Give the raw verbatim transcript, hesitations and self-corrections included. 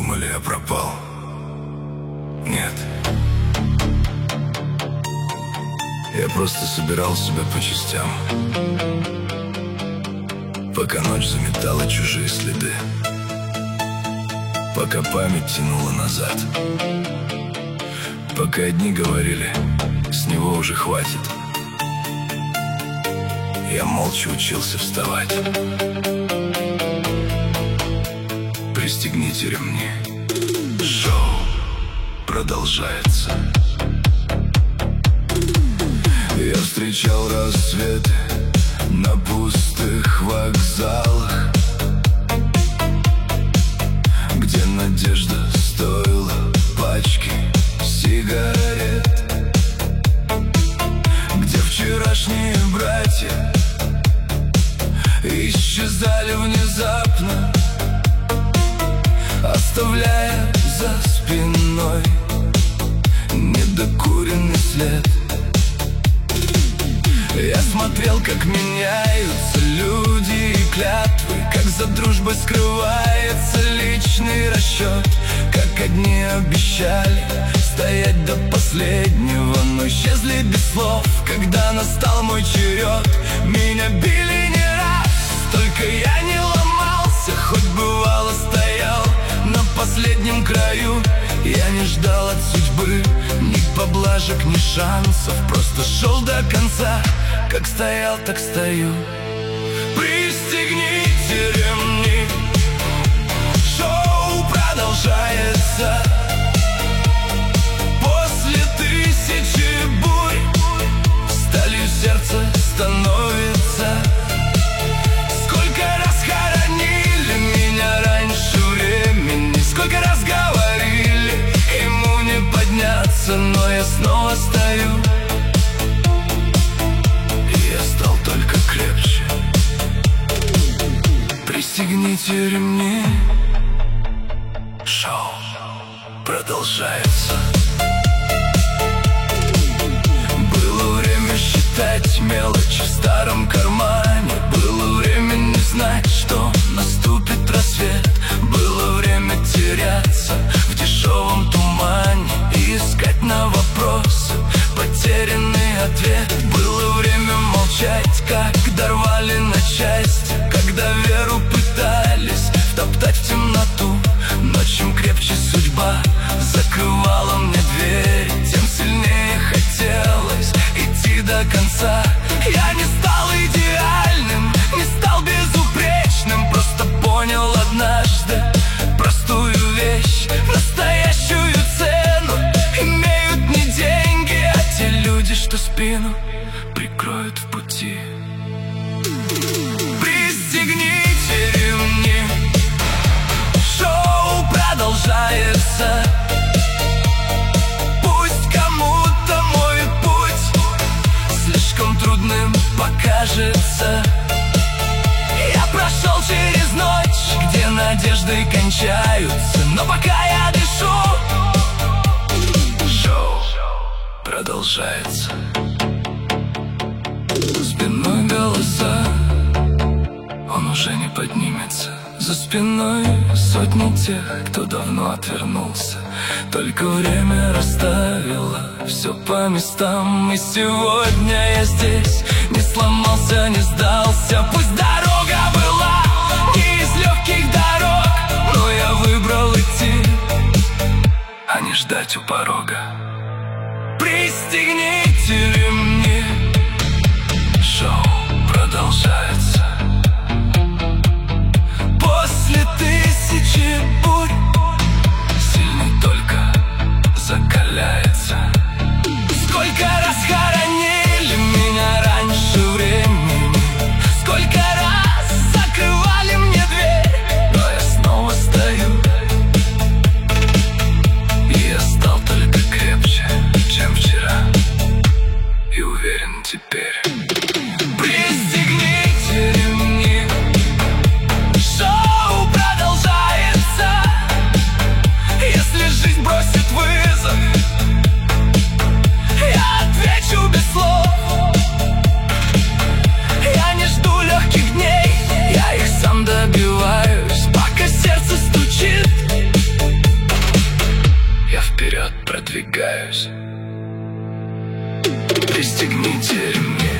думали, я пропал? Нет. Я просто собирал себя по частям, пока ночь заметала чужие следы, пока память тянула назад, пока одни говорили, с него уже хватит. Я молча учился вставать. Пристегните ремни. Шоу продолжается. Я встречал рассветы на пустых вокзалах, где надежда стоила пачки сигарет, где вчерашние братья исчезали внезапно, оставляя за спиной недокуренный след. Я смотрел, как меняются люди и клятвы, как за дружбой скрывается личный расчет, как одни обещали стоять до последнего, но исчезли без слов. Когда настал мой черед, меня били не раз, только я не ломался, хоть бывало стоял на последнем краю. Я не ждал от судьбы ни поблажек, ни шансов, просто шел до конца. Как стоял, так стою. Пристегните ремни. Шоу продолжается. После тысячи бурь сталью сердце становится. Сколько раз хоронили меня раньше времени, сколько раз говорили, ему не подняться, но я снова стою. Только крепче. Пристегните ремни. Шоу продолжается. Было время считать мелочи в старом кармане, было время не знать, что наступит рассвет, было время теряться в дешевом тумане и искать на вопросы потерянный ответ. Было время молчать, когда рвали на части, когда веру пытались втоптать в темноту. Но чем крепче судьба закрывала мне дверь, тем сильнее хотелось идти до конца. Я не стал идеальным, не стал безупречным, просто понял однажды простую вещь: настоящую цену имеют не деньги, а те люди, что спину прикроют в пути. Пристегните ремни. Шоу продолжается. Пусть кому-то мой путь слишком трудным покажется. Я прошел через ночь, где надежды кончаются, но пока я дышу, шоу продолжается. За спиной голоса, он уже не поднимется. За спиной сотни тех, кто давно отвернулся. Только время расставило все по местам, и сегодня я здесь, не сломался, не сдался. Пусть дорога была не из легких дорог, но я выбрал идти, а не ждать у порога. Пристегните ремни. Шоу продолжается. После тысячи бурь сильный только закаляется. Сколько раз хоронили меня раньше времени, сколько раз закрывали мне дверь, но я снова стою. И я стал только крепче, чем вчера, и уверен теперь. Пристегните ремни. Шоу продолжается. продвигаюсь. Пристегните ремни,